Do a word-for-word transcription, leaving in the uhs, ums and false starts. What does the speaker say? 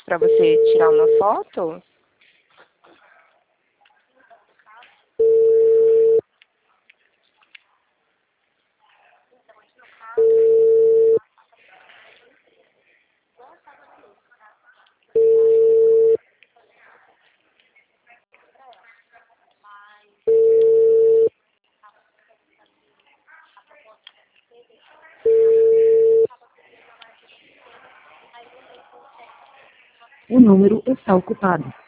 para você tirar uma foto? O número está ocupado.